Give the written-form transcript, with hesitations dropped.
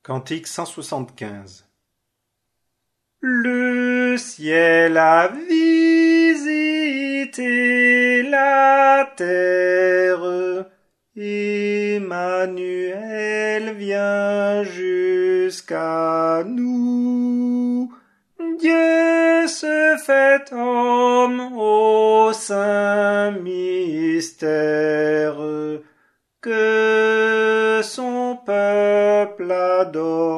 Cantique 175. Le ciel a visité la terre, Emmanuel vient jusqu'à nous. Dieu se fait homme au saint mystère, que son peuple adore.